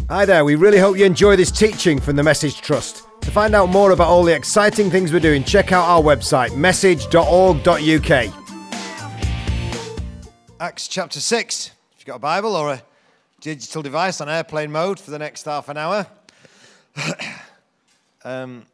Hi there, we really hope you enjoy this teaching from the Message Trust. To find out more about all the exciting things we're doing, check out our website, message.org.uk. Acts chapter 6. If you've got a Bible or a digital device on airplane mode for the next half an hour. I don't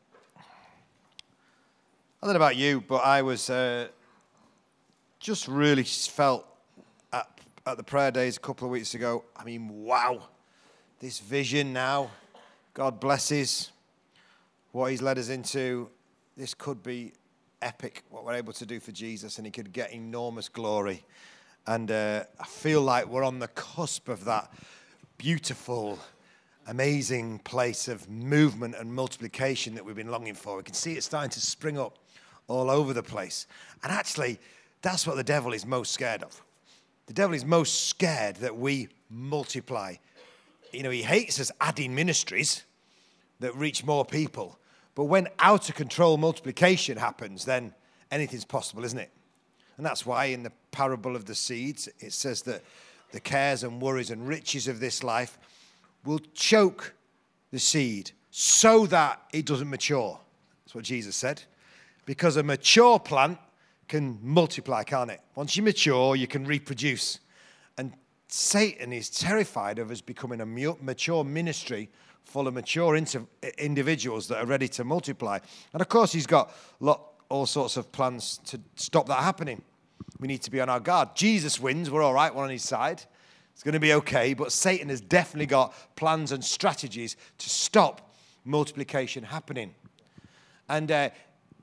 know about you, but I was just really felt at the prayer days a couple of weeks ago. I mean, wow. This vision now, God blesses what he's led us into. This could be epic, what we're able to do for Jesus, and he could get enormous glory. And I feel like we're on the cusp of that beautiful, amazing place of movement and multiplication that we've been longing for. We can see it starting to spring up all over the place. And actually, that's what the devil is most scared of. The devil is most scared that we multiply. You know, he hates us adding ministries that reach more people. But when out of control multiplication happens, then anything's possible, isn't it? And that's why in the parable of the seeds, it says that the cares and worries and riches of this life will choke the seed so that it doesn't mature. That's what Jesus said. Because a mature plant can multiply, can't it? Once you mature, you can reproduce. And Satan is terrified of us becoming a mature ministry full of mature individuals that are ready to multiply. And of course, he's got all sorts of plans to stop that happening. We need to be on our guard. Jesus wins. We're all right. We're on his side. It's going to be okay. But Satan has definitely got plans and strategies to stop multiplication happening. And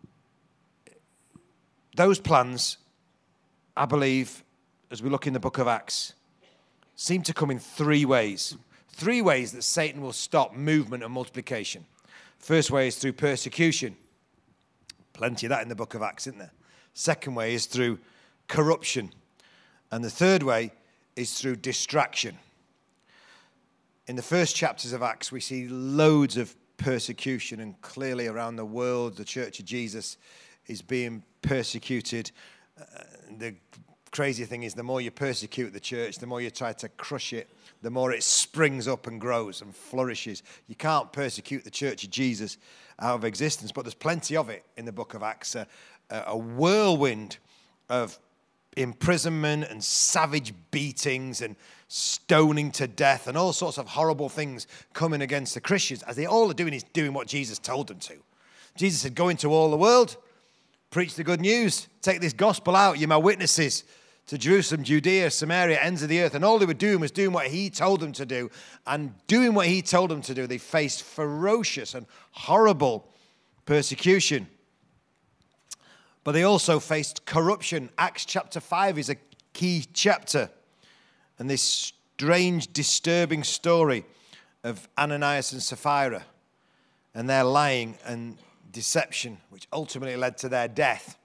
those plans, I believe, as we look in the book of Acts, seem to come in three ways. Three ways that Satan will stop movement and multiplication. First way is through persecution. Plenty of that in the book of Acts, isn't there? Second way is through corruption. And the third way is through distraction. In the first chapters of Acts, we see loads of persecution, and clearly around the world, the Church of Jesus is being persecuted. The crazy thing is, the more you persecute the church, the more you try to crush it, the more it springs up and grows and flourishes. You can't persecute the Church of Jesus out of existence, but there's plenty of it in the book of Acts. A whirlwind of imprisonment and savage beatings and stoning to death and all sorts of horrible things coming against the Christians, as they all are doing is doing what Jesus told them to. Jesus said, go into all the world, preach the good news, take this gospel out, you're my witnesses to Jerusalem, Judea, Samaria, ends of the earth. And all they were doing was doing what he told them to do. And doing what he told them to do, they faced ferocious and horrible persecution. But they also faced corruption. Acts chapter 5 is a key chapter. And this strange, disturbing story of Ananias and Sapphira and their lying and deception, which ultimately led to their death.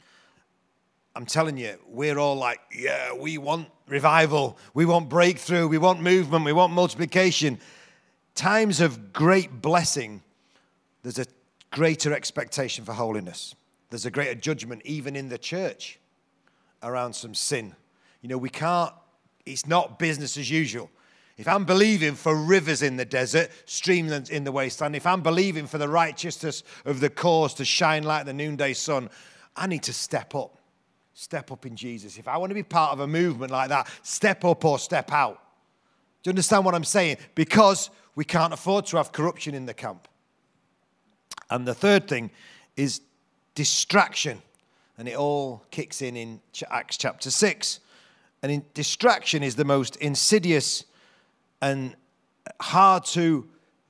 I'm telling you, we're all like, yeah, we want revival, we want breakthrough, we want movement, we want multiplication. Times of great blessing, there's a greater expectation for holiness. There's a greater judgment even in the church around some sin. You know, it's not business as usual. If I'm believing for rivers in the desert, streams in the wasteland, if I'm believing for the righteousness of the cause to shine like the noonday sun, I need to step up. Step up in Jesus. If I want to be part of a movement like that, step up or step out. Do you understand what I'm saying? Because we can't afford to have corruption in the camp. And the third thing is distraction. And it all kicks in Acts chapter 6. And distraction is the most insidious and hard to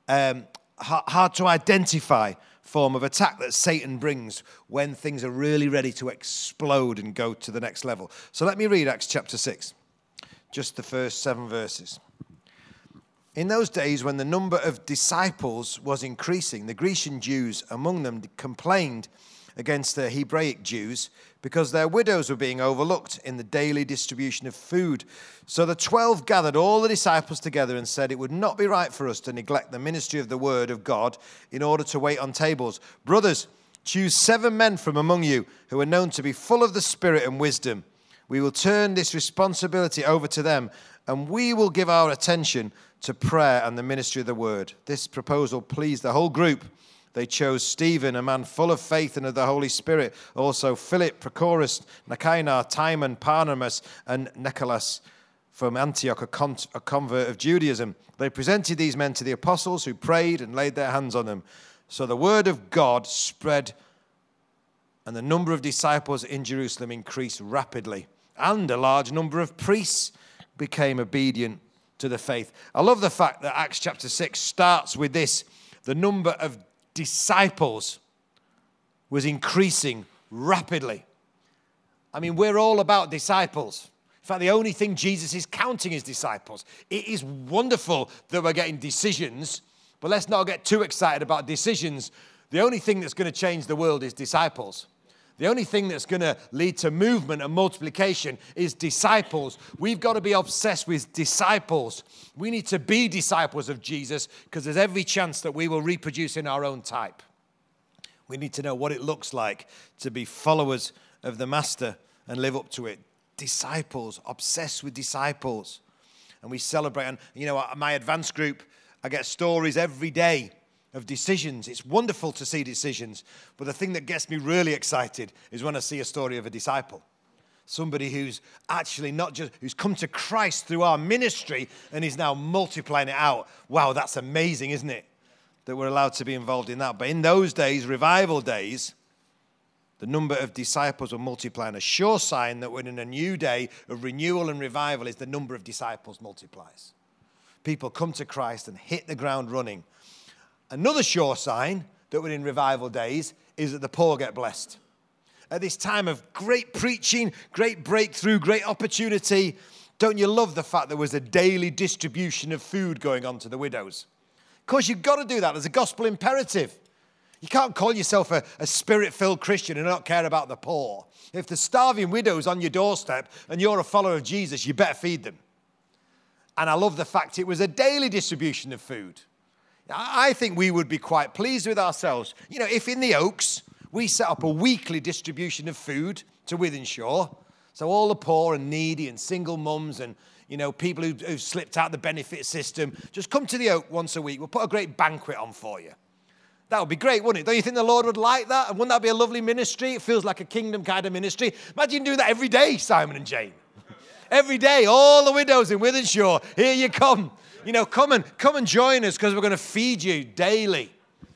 identify form of attack that Satan brings when things are really ready to explode and go to the next level. So let me read Acts chapter 6, just the first 7 verses. In those days when the number of disciples was increasing, the Grecian Jews among them complained against the Hebraic Jews because their widows were being overlooked in the daily distribution of food. So the 12 gathered all the disciples together and said, it would not be right for us to neglect the ministry of the word of God in order to wait on tables. Brothers, choose 7 men from among you who are known to be full of the Spirit and wisdom. We will turn this responsibility over to them, and we will give our attention to prayer and the ministry of the word. This proposal pleased the whole group. They chose Stephen, a man full of faith and of the Holy Spirit. Also Philip, Prochorus, Nicanor, Timon, Parmenas, and Nicholas from Antioch, a convert of Judaism. They presented these men to the apostles, who prayed and laid their hands on them. So the word of God spread, and the number of disciples in Jerusalem increased rapidly. And a large number of priests became obedient to the faith. I love the fact that Acts chapter 6 starts with this. The number of disciples was increasing rapidly. I mean, we're all about disciples. In fact, the only thing Jesus is counting is disciples. It is wonderful that we're getting decisions, but let's not get too excited about decisions. The only thing that's going to change the world is disciples. The only thing that's going to lead to movement and multiplication is disciples. We've got to be obsessed with disciples. We need to be disciples of Jesus because there's every chance that we will reproduce in our own type. We need to know what it looks like to be followers of the Master and live up to it. Disciples, obsessed with disciples. And we celebrate. And, you know, my advanced group, I get stories every day of decisions. It's wonderful to see decisions. But the thing that gets me really excited is when I see a story of a disciple. Somebody who's actually not just, who's come to Christ through our ministry and is now multiplying it out. Wow, that's amazing, isn't it? That we're allowed to be involved in that. But in those days, revival days, the number of disciples were multiplying. A sure sign that we're in a new day of renewal and revival is the number of disciples multiplies. People come to Christ and hit the ground running. Another sure sign that we're in revival days is that the poor get blessed. At this time of great preaching, great breakthrough, great opportunity, don't you love the fact there was a daily distribution of food going on to the widows? Of course, you've got to do that as a gospel imperative. You can't call yourself a spirit-filled Christian and not care about the poor. If there's starving widows on your doorstep and you're a follower of Jesus, you better feed them. And I love the fact it was a daily distribution of food. I think we would be quite pleased with ourselves. You know, if in the Oaks, we set up a weekly distribution of food to Wythenshawe, so all the poor and needy and single mums and, you know, people who've slipped out the benefit system, just come to the Oak once a week. We'll put a great banquet on for you. That would be great, wouldn't it? Don't you think the Lord would like that? And wouldn't that be a lovely ministry? It feels like a kingdom kind of ministry. Imagine doing that every day, Simon and Jane. Every day, all the widows in Wythenshawe, here you come. You know, come and join us because we're going to feed you daily.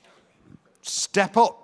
Step up.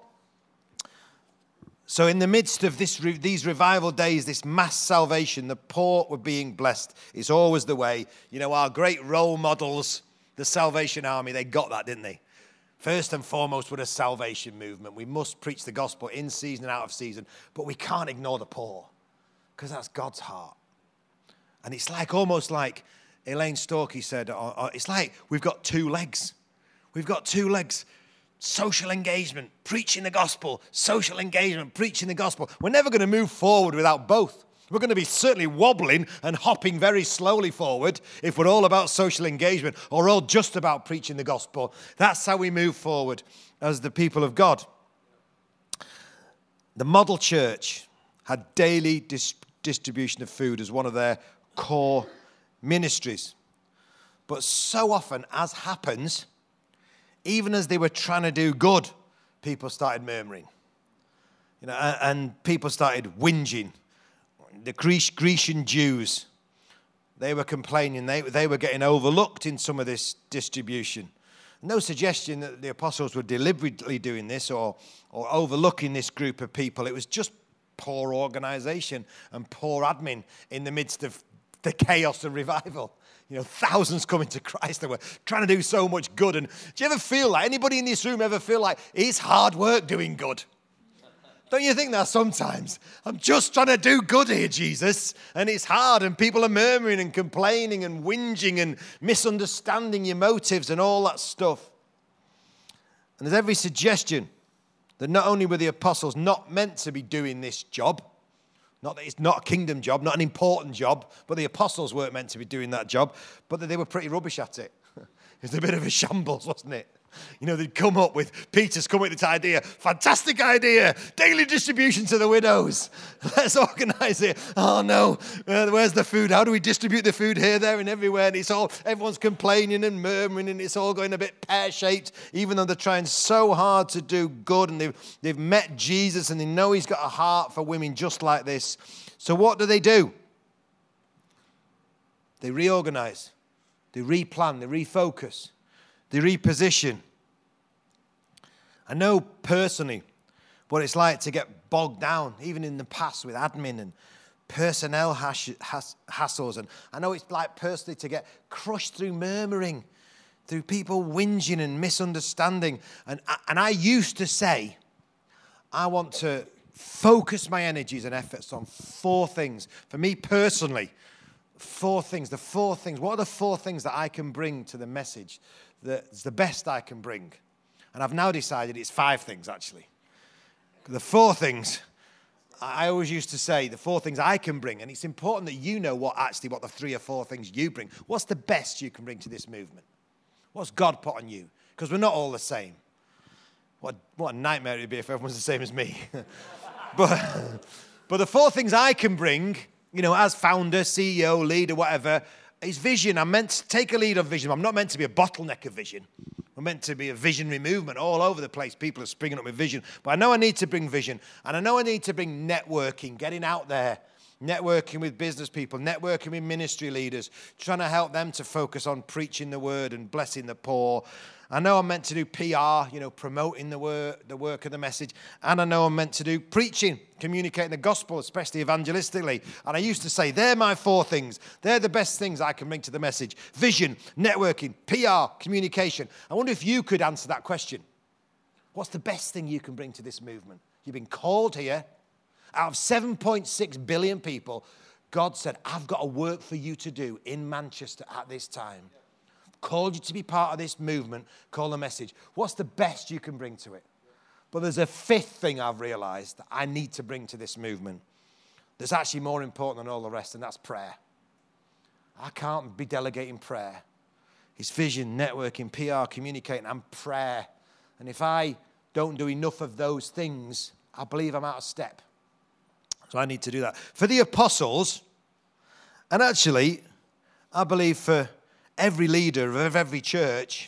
So in the midst of these revival days, this mass salvation, the poor were being blessed. It's always the way. You know, our great role models, the Salvation Army, they got that, didn't they? First and foremost, we're a salvation movement. We must preach the gospel in season and out of season, but we can't ignore the poor because that's God's heart. And it's like almost like Elaine Storkey said, it's like we've got two legs. We've got two legs. Social engagement, preaching the gospel. Social engagement, preaching the gospel. We're never going to move forward without both. We're going to be certainly wobbling and hopping very slowly forward if we're all about social engagement or all just about preaching the gospel. That's how we move forward as the people of God. The model church had daily distribution of food as one of their core ministries. But so often, as happens, even as they were trying to do good, people started murmuring. You know, and people started whinging. The Grecian Jews, they were complaining. They were getting overlooked in some of this distribution. No suggestion that the apostles were deliberately doing this or overlooking this group of people. It was just poor organization and poor admin in the midst of the chaos of revival. You know, thousands coming to Christ. They were trying to do so much good. And do you ever feel like, anybody in this room ever feel like it's hard work doing good? Don't you think that sometimes? I'm just trying to do good here, Jesus. And it's hard and people are murmuring and complaining and whinging and misunderstanding your motives and all that stuff. And there's every suggestion that not only were the apostles not meant to be doing this job, not that it's not a kingdom job, not an important job, but the apostles weren't meant to be doing that job, but that they were pretty rubbish at it. It was a bit of a shambles, wasn't it? You know, they'd come up with, Peter's come up with this idea, fantastic idea, daily distribution to the widows. Let's organise it. Oh no, where's the food? How do we distribute the food here, there and everywhere? And everyone's complaining and murmuring and it's all going a bit pear-shaped, even though they're trying so hard to do good and they've met Jesus and they know he's got a heart for women just like this. So what do? They reorganise, they replan, they refocus, they reposition. I know personally what it's like to get bogged down, even in the past with admin and personnel hassles. And I know it's like personally to get crushed through murmuring, through people whinging and misunderstanding. And I used to say, I want to focus my energies and efforts on 4 things. For me personally, 4 things. The 4 things. What are the 4 things that I can bring to the message that's the best I can bring? And I've now decided it's 5 things, actually. The 4 things, I always used to say, the 4 things I can bring. And it's important that you know what the 3 or 4 things you bring. What's the best you can bring to this movement? What's God put on you? Because we're not all the same. What a nightmare it would be if everyone's the same as me. But the 4 things I can bring, you know, as founder, CEO, leader, whatever, is vision. I'm meant to take a lead of vision. I'm not meant to be a bottleneck of vision. I'm meant to be a visionary movement all over the place. People are springing up with vision. But I know I need to bring vision. And I know I need to bring networking, getting out there, networking with business people, networking with ministry leaders, trying to help them to focus on preaching the word and blessing the poor. I know I'm meant to do PR, you know, promoting the work of the message. And I know I'm meant to do preaching, communicating the gospel, especially evangelistically. And I used to say, they're my 4 things. They're the best things I can bring to the message. Vision, networking, PR, communication. I wonder if you could answer that question. What's the best thing you can bring to this movement? You've been called here. Out of 7.6 billion people, God said, I've got a work for you to do in Manchester at this time. Called you to be part of this movement, call the message. What's the best you can bring to it? But there's a 5th thing I've realized that I need to bring to this movement that's actually more important than all the rest, and that's prayer. I can't be delegating prayer. It's vision, networking, PR, communicating, and prayer. And if I don't do enough of those things, I believe I'm out of step. So I need to do that. For the apostles, and actually, I believe for every leader of every church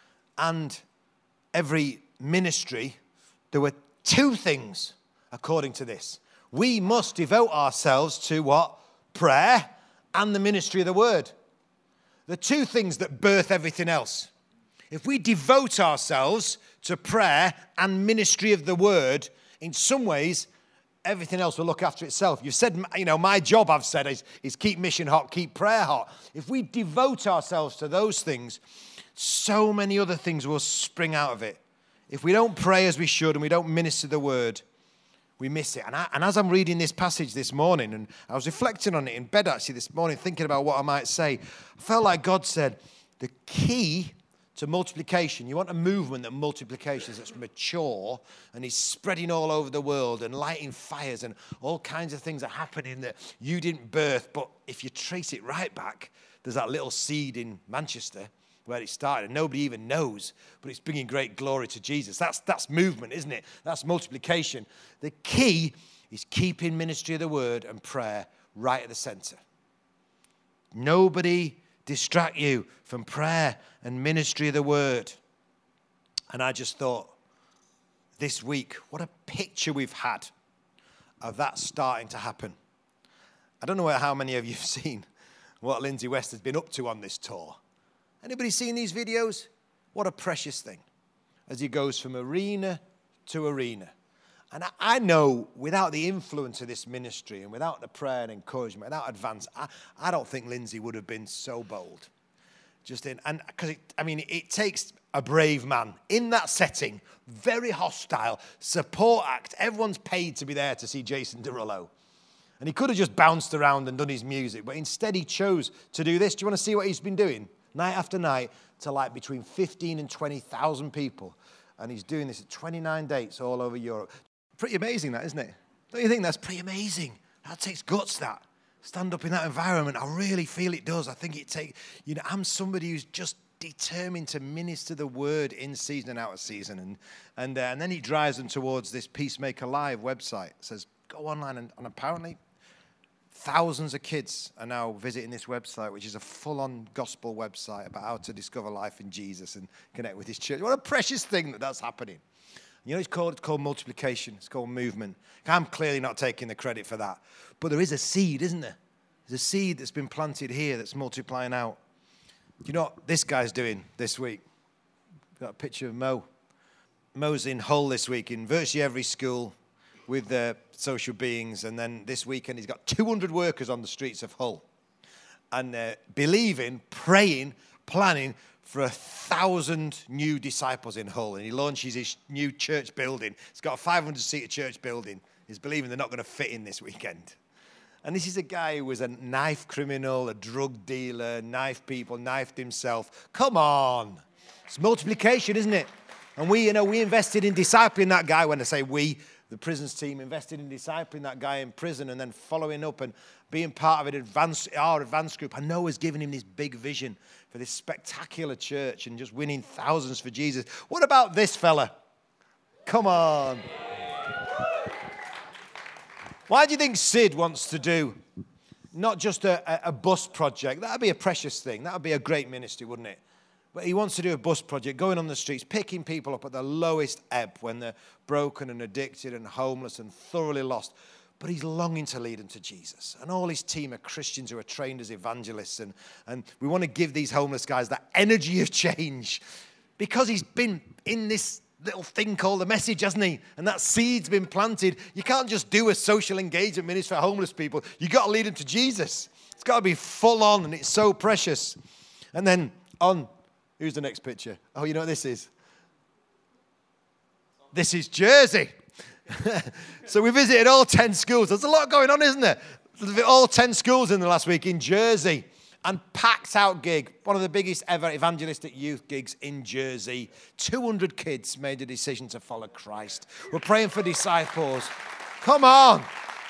and every ministry, there were 2 things according to this. We must devote ourselves to what? Prayer and the ministry of the word. The 2 things that birth everything else. If we devote ourselves to prayer and ministry of the word, in some ways, everything else will look after itself. You've said, you know, my job, I've said, is keep mission hot, keep prayer hot. If we devote ourselves to those things, so many other things will spring out of it. If we don't pray as we should and we don't minister the word, we miss it. And as I'm reading this passage this morning, and I was reflecting on it in bed actually this morning, thinking about what I might say, I felt like God said, the key to multiplication. You want a movement that multiplications, that's mature and is spreading all over the world and lighting fires and all kinds of things are happening that you didn't birth. But if you trace it right back, there's that little seed in Manchester where it started and nobody even knows, but it's bringing great glory to Jesus. That's movement, isn't it? That's multiplication. The key is keeping ministry of the word and prayer right at the center. Nobody distract you from prayer and ministry of the word. And I just thought, this week, what a picture we've had of that starting to happen. I don't know how many of you have seen what Lindsay West has been up to on this tour. Anybody seen these videos? What a precious thing. As he goes from arena to arena. And I know without the influence of this ministry and without the prayer and encouragement, without advance, I don't think Lindsay would have been so bold. Because it takes a brave man in that setting, very hostile, support act. Everyone's paid to be there to see Jason Derulo. And he could have just bounced around and done his music, but instead he chose to do this. Do you want to see what he's been doing? Night after night to like between 15 and 20,000 people. And he's doing this at 29 dates all over Europe. Pretty amazing that, isn't it? Don't you think that's pretty amazing? That takes guts, that. Stand up in that environment. I really feel it does. I think it takes, I'm somebody who's just determined to minister the word in season and out of season. And then he drives them towards this Peacemaker Live website. It says, go online. And apparently thousands of kids are now visiting this website, which is a full-on gospel website about how to discover life in Jesus and connect with his church. What a precious thing that's happening. You know what it's called? It's called multiplication. It's called movement. I'm clearly not taking the credit for that. But there is a seed, isn't there? There's a seed that's been planted here that's multiplying out. Do you know what this guy's doing this week? Got a picture of Mo. Mo's in Hull this week in virtually every school with social beings. And then this weekend he's got 200 workers on the streets of Hull. And believing, praying, planning for 1,000 new disciples in Hull. And he launches his new church building. It's got a 500-seater church building. He's believing they're not going to fit in this weekend. And this is a guy who was a knife criminal, a drug dealer, knifed people, knifed himself. Come on. It's multiplication, isn't it? And we invested in discipling that guy. When I say we, the prisons team invested in discipling that guy in prison and then following up and being part of our advanced group. I know has given him this big vision for this spectacular church and just winning thousands for Jesus. What about this fella? Come on. Why do you think Sid wants to do not just a bus project? That would be a precious thing. That would be a great ministry, wouldn't it? But he wants to do a bus project, going on the streets, picking people up at the lowest ebb when they're broken and addicted and homeless and thoroughly lost. But he's longing to lead them to Jesus. And all his team are Christians who are trained as evangelists. And we want to give these homeless guys that energy of change because he's been in this little thing called the message, hasn't he? And that seed's been planted. You can't just do a social engagement ministry for homeless people. You've got to lead them to Jesus. It's got to be full on, and it's so precious. And then on, who's the next picture? Oh, you know what this is? This is Jersey. So we visited all 10 schools. There's a lot going on, isn't there? All 10 schools in the last week in Jersey. And packed out gig, one of the biggest ever evangelistic youth gigs in Jersey. 200 kids made a decision to follow Christ. We're praying for disciples. Come on.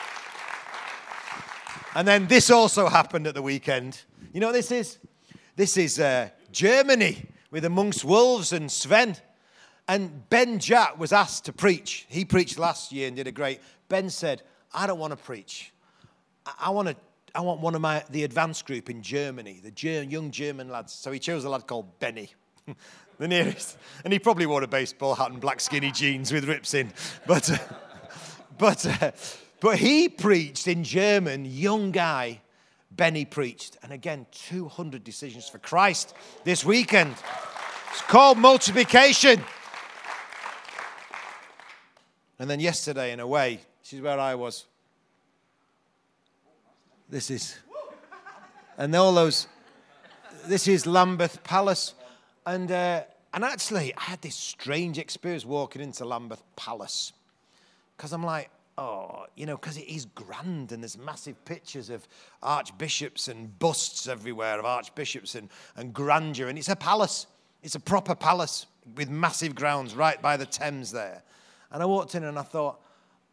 And then this also happened at the weekend. You know what this is? This is Germany with Amongst Wolves and Sven. And Ben Jack was asked to preach. He preached last year and did a great. Ben said, I don't want to preach. I want one of the advanced group in Germany, the young German lads. So he chose a lad called Benny, the nearest. And he probably wore a baseball hat and black skinny jeans with rips in. But he preached in German, young guy. Benny preached. And again, 200 decisions for Christ this weekend. It's called multiplication. And then yesterday, in a way, this is where I was. And all those, this is Lambeth Palace. And actually, I had this strange experience walking into Lambeth Palace. Because I'm like, because it is grand and there's massive pictures of archbishops and busts everywhere of archbishops and grandeur. And it's a palace. It's a proper palace with massive grounds right by the Thames there. And I walked in and I thought,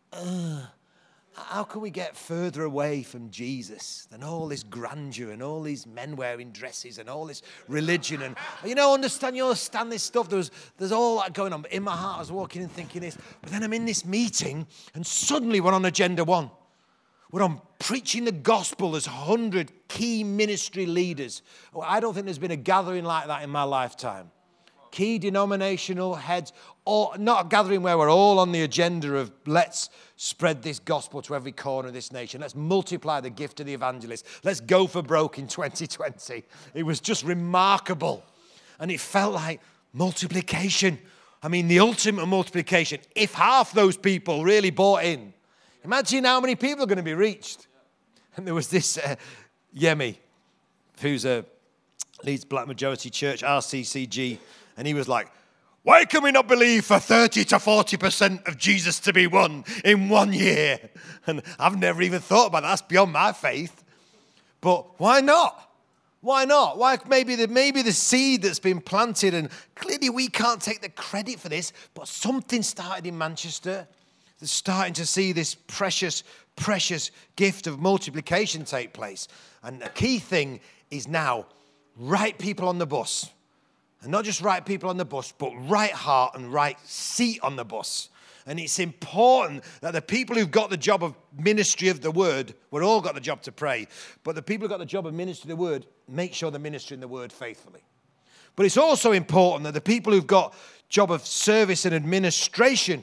how can we get further away from Jesus than all this grandeur and all these men wearing dresses and all this religion and, you understand this stuff. There's all that going on. But in my heart, I was walking in thinking this. But then I'm in this meeting and suddenly we're on Agenda 1. We're on preaching the gospel. There's 100 key ministry leaders. I don't think there's been a gathering like that in my lifetime. Key denominational heads, not a gathering where we're all on the agenda of let's spread this gospel to every corner of this nation. Let's multiply the gift of the evangelist. Let's go for broke in 2020. It was just remarkable. And it felt like multiplication. I mean, the ultimate multiplication. If half those people really bought in, imagine how many people are going to be reached. And there was this Yemi, who's leads Black Majority Church, RCCG, and he was like, why can we not believe for 30 to 40% of Jesus to be won in 1 year? And I've never even thought about that. That's beyond my faith. But why not? Why not? Why maybe the seed that's been planted, and clearly we can't take the credit for this, but something started in Manchester. They're starting to see this precious, precious gift of multiplication take place. And the key thing is now, right people on the bus. And not just right people on the bus, but right heart and right seat on the bus. And it's important that the people who've got the job of ministry of the word, we've all got the job to pray, but the people who've got the job of ministry of the word, make sure they're ministering the word faithfully. But it's also important that the people who've got job of service and administration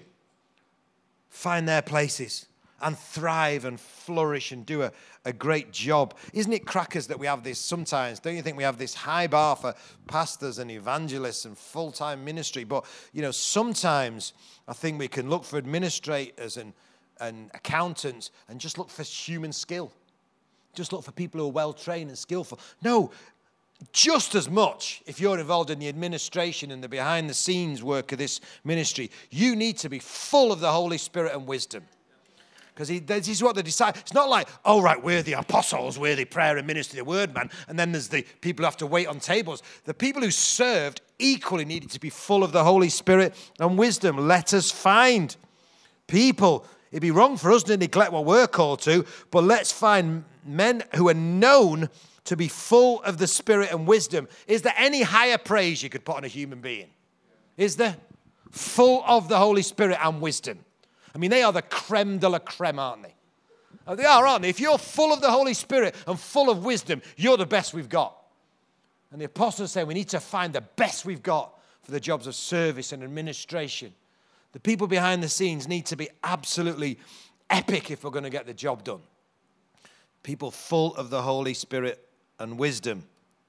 find their places and thrive and flourish and do a great job. Isn't it crackers that we have this sometimes? Don't you think we have this high bar for pastors and evangelists and full-time ministry? But, sometimes I think we can look for administrators and accountants and just look for human skill. Just look for people who are well-trained and skillful. No, just as much, if you're involved in the administration and the behind-the-scenes work of this ministry, you need to be full of the Holy Spirit and wisdom. Because this is what they decide. It's not like, oh, right, we're the apostles, we're the prayer and ministry of the word man, and then there's the people who have to wait on tables. The people who served equally needed to be full of the Holy Spirit and wisdom. Let us find people. It'd be wrong for us to neglect what we're called to, but let's find men who are known to be full of the Spirit and wisdom. Is there any higher praise you could put on a human being? Is there? Full of the Holy Spirit and wisdom. I mean, they are the creme de la creme, aren't they? Oh, they are, aren't they? If you're full of the Holy Spirit and full of wisdom, you're the best we've got. And the apostles say we need to find the best we've got for the jobs of service and administration. The people behind the scenes need to be absolutely epic if we're going to get the job done. People full of the Holy Spirit and wisdom.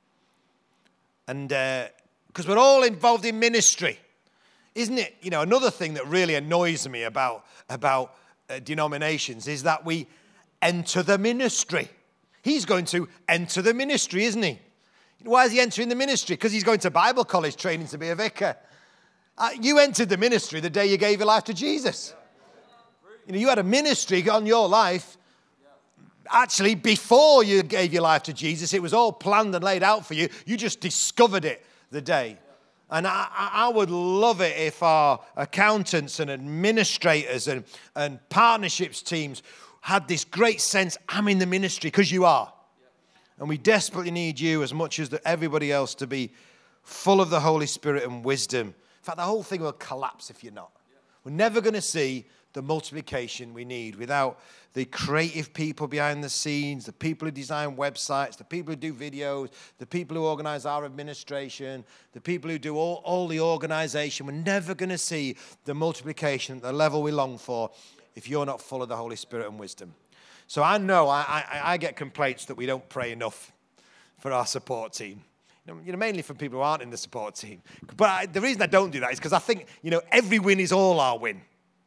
And because we're all involved in ministry. Isn't it, another thing that really annoys me about denominations is that we enter the ministry. He's going to enter the ministry, isn't he? Why is he entering the ministry? Because he's going to Bible college training to be a vicar. You entered the ministry the day you gave your life to Jesus. You had a ministry on your life. Actually, before you gave your life to Jesus, it was all planned and laid out for you. You just discovered it the day. And I would love it if our accountants and administrators and partnerships teams had this great sense, I'm in the ministry, because you are. And we desperately need you as much as everybody else to be full of the Holy Spirit and wisdom. In fact, the whole thing will collapse if you're not. We're never going to see the multiplication we need without the creative people behind the scenes, the people who design websites, the people who do videos, the people who organize our administration, the people who do all the organization. We're never going to see the multiplication at the level we long for if you're not full of the Holy Spirit and wisdom. So I know I get complaints that we don't pray enough for our support team. Mainly from people who aren't in the support team. But the reason I don't do that is because I think, every win is all our win.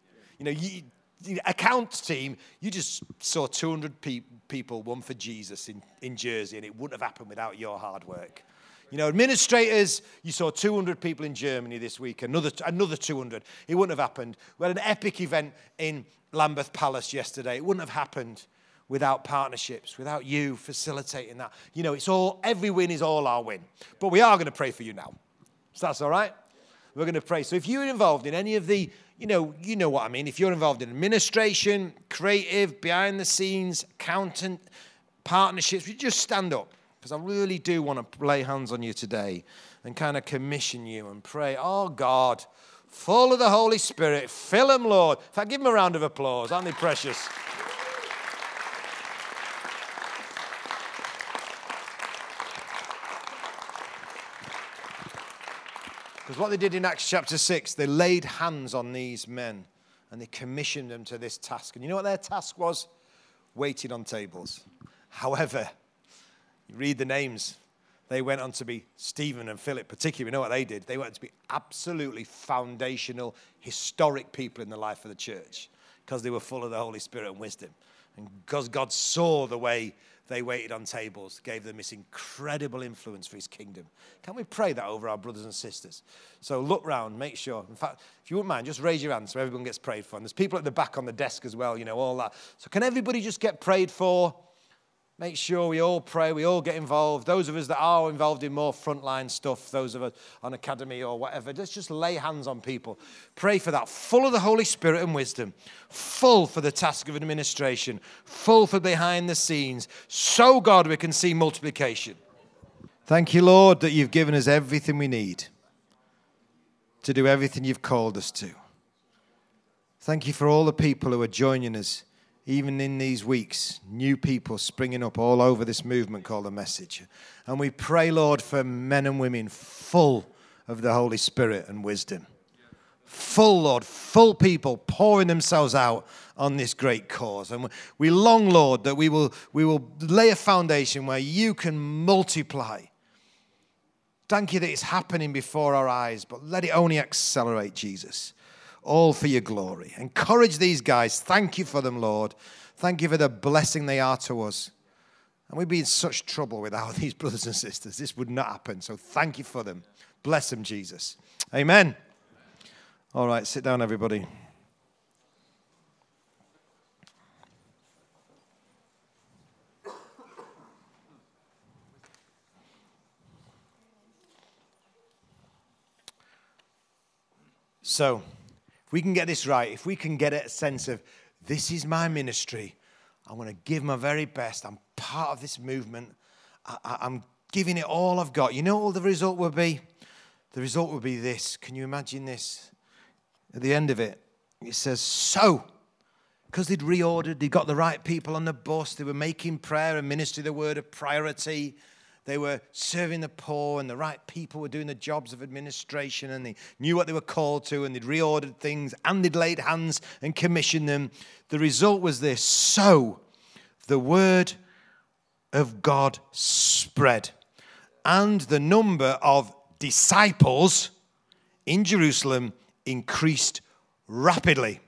The accounts team, you just saw 200 people won for Jesus in Jersey, and it wouldn't have happened without your hard work. Administrators, you saw 200 people in Germany this week, another 200. It wouldn't have happened. We had an epic event in Lambeth Palace yesterday. It wouldn't have happened without partnerships, without you facilitating that. Every win is all our win. But we are going to pray for you now. So that's all right? We're going to pray. So if you're involved in any of the, you know what I mean. If you're involved in administration, creative, behind the scenes, accountant, partnerships, you just stand up. Because I really do want to lay hands on you today and kind of commission you and pray, oh God, full of the Holy Spirit, fill them, Lord. In fact, give them a round of applause. Aren't they precious? Because what they did in Acts chapter 6, they laid hands on these men and they commissioned them to this task. And you know what their task was? Waiting on tables. However, you read the names. They went on to be Stephen and Philip particularly. You know what they did? They went to be absolutely foundational, historic people in the life of the church because they were full of the Holy Spirit and wisdom. And because God saw the way they waited on tables, gave them this incredible influence for his kingdom. Can we pray that over our brothers and sisters? So look round, make sure. In fact, if you wouldn't mind, just raise your hand so everyone gets prayed for. And there's people at the back on the desk as well, all that. So can everybody just get prayed for? Make sure we all pray, we all get involved. Those of us that are involved in more frontline stuff, those of us on academy or whatever, let's just lay hands on people. Pray for that. Full of the Holy Spirit and wisdom. Full for the task of administration. Full for behind the scenes. So, God, we can see multiplication. Thank you, Lord, that you've given us everything we need to do everything you've called us to. Thank you for all the people who are joining us, even in these weeks, new people springing up all over this movement called The Message. And we pray, Lord, for men and women full of the Holy Spirit and wisdom. Full, Lord, full people pouring themselves out on this great cause. And we long, Lord, that we will lay a foundation where you can multiply. Thank you that it's happening before our eyes, but let it only accelerate, Jesus. All for your glory. Encourage these guys. Thank you for them, Lord. Thank you for the blessing they are to us. And we'd be in such trouble without these brothers and sisters. This would not happen. So thank you for them. Bless them, Jesus. Amen. All right, sit down, everybody. So, if we can get this right, if we can get a sense of, this is my ministry, I'm going to give my very best, I'm part of this movement, I'm giving it all I've got. You know what the result will be? The result will be this. Can you imagine this? At the end of it, it says, so, because they'd reordered, they got the right people on the bus, they were making prayer and ministry the word a priority, they were serving the poor, and the right people were doing the jobs of administration, and they knew what they were called to, and they'd reordered things, and they'd laid hands and commissioned them. The result was this. So the word of God spread, and the number of disciples in Jerusalem increased rapidly,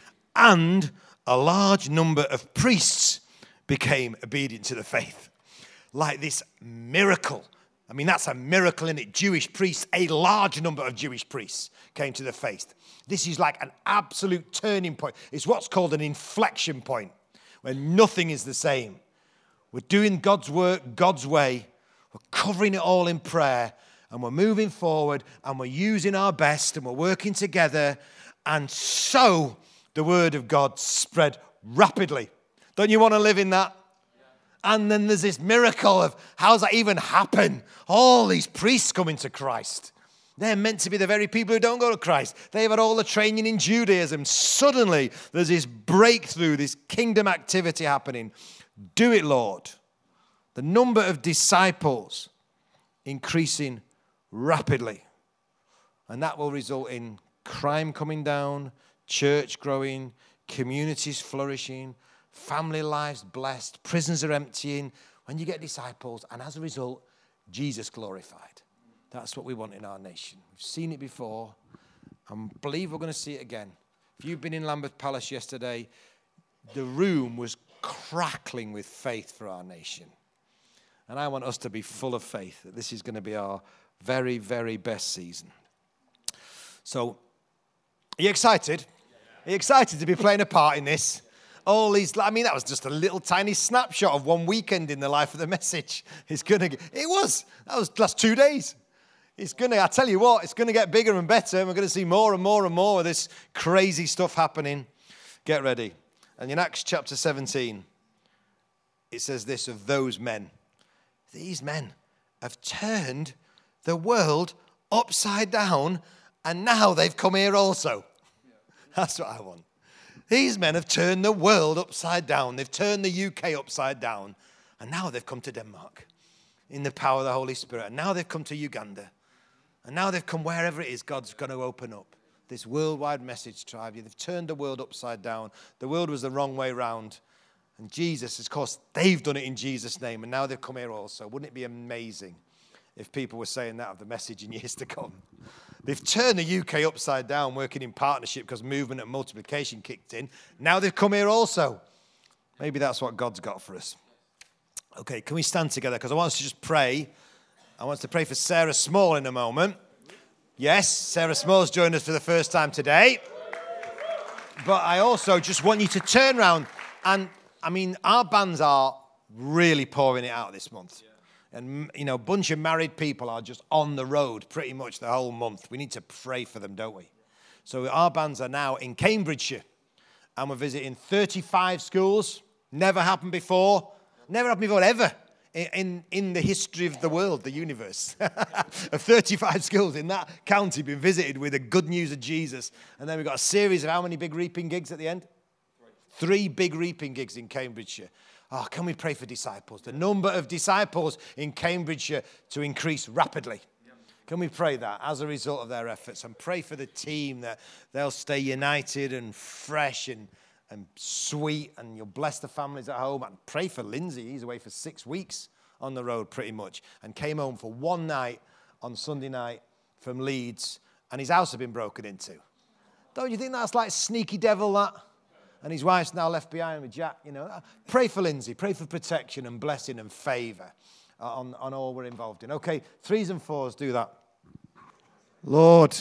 and a large number of priests became obedient to the faith. Like this miracle. I mean, that's a miracle, isn't it? Jewish priests, a large number of Jewish priests came to the faith. This is like an absolute turning point. It's what's called an inflection point, where nothing is the same. We're doing God's work, God's way. We're covering it all in prayer, and we're moving forward, and we're using our best, and we're working together. And so the word of God spread rapidly. Don't you want to live in that? And then there's this miracle of, how does that even happen? All these priests coming to Christ. They're meant to be the very people who don't go to Christ. They've had all the training in Judaism. Suddenly, there's this breakthrough, this kingdom activity happening. Do it, Lord. The number of disciples increasing rapidly. And that will result in crime coming down, church growing, communities flourishing, family lives blessed, prisons are emptying when you get disciples, and as a result, Jesus glorified. That's what we want in our nation. We've seen it before, and believe we're going to see it again. If you've been in Lambeth Palace yesterday, the room was crackling with faith for our nation. And I want us to be full of faith that this is going to be our very, very best season. So, are you excited? Are you excited to be playing a part in this? All these, I mean, that was just a little tiny snapshot of one weekend in the life of The Message. That was last 2 days. I tell you what, it's going to get bigger and better, and we're going to see more and more and more of this crazy stuff happening. Get ready. And in Acts chapter 17, it says this of those men. These men have turned the world upside down, and now they've come here also. That's what I want. These men have turned the world upside down. They've turned the UK upside down. And now they've come to Denmark in the power of the Holy Spirit. And now they've come to Uganda. And now they've come wherever it is God's going to open up. This worldwide message tribe. They've turned the world upside down. The world was the wrong way round. And Jesus, of course, they've done it in Jesus' name. And now they've come here also. Wouldn't it be amazing if people were saying that of The Message in years to come? They've turned the UK upside down, working in partnership because movement and multiplication kicked in. Now they've come here also. Maybe that's what God's got for us. Okay, can we stand together? Because I want us to just pray. I want us to pray for Sarah Small in a moment. Yes, Sarah Small's joined us for the first time today. But I also just want you to turn around. And, I mean, our bands are really pouring it out this month. And, you know, a bunch of married people are just on the road pretty much the whole month. We need to pray for them, don't we? So our bands are now in Cambridgeshire. And we're visiting 35 schools. Never happened before. Never happened before, ever. in the history of the world, the universe, of 35 schools in that county being visited with the good news of Jesus. And then we've got a series of how many big reaping gigs at the end? 3 big reaping gigs in Cambridgeshire. Oh, can we pray for disciples? The number of disciples in Cambridgeshire to increase rapidly. Can we pray that as a result of their efforts? And pray for the team that they'll stay united and fresh and sweet, and you'll bless the families at home. And pray for Lindsay. He's away for 6 weeks on the road pretty much, and came home for one night on Sunday night from Leeds, and his house had been broken into. Don't you think that's like sneaky devil, that? And his wife's now left behind with Jack, you know. Pray for Lindsay. Pray for protection and blessing and favour on all we're involved in. Okay, 3s and 4s, do that. Lord,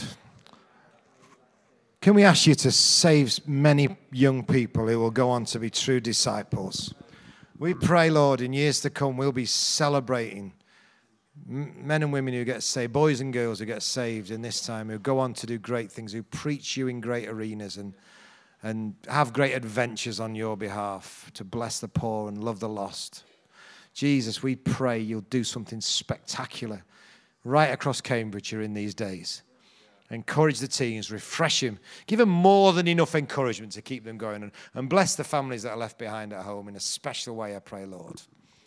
can we ask you to save many young people who will go on to be true disciples? We pray, Lord, in years to come, we'll be celebrating men and women who get saved, boys and girls who get saved in this time, who go on to do great things, who preach you in great arenas and have great adventures on your behalf to bless the poor and love the lost. Jesus, we pray you'll do something spectacular right across Cambridgeshire in these days. Encourage the teams, refresh them, give them more than enough encouragement to keep them going, and bless the families that are left behind at home in a special way, I pray, Lord.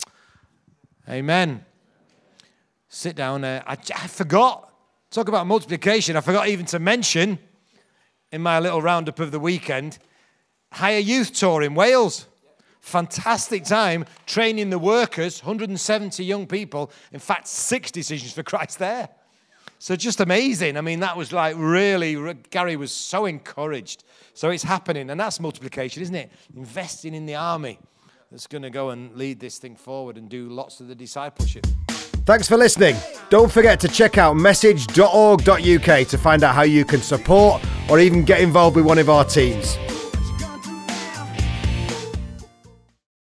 Amen. Sit down. I forgot. Talk about multiplication. I forgot even to mention in my little roundup of the weekend, Higher Youth Tour in Wales. Fantastic time training the workers, 170 young people. In fact, 6 decisions for Christ there. So just amazing. I mean, that was like really, Gary was so encouraged. So it's happening, and that's multiplication, isn't it? Investing in the army that's going to go and lead this thing forward and do lots of the discipleship. Thanks for listening. Don't forget to check out message.org.uk to find out how you can support or even get involved with one of our teams.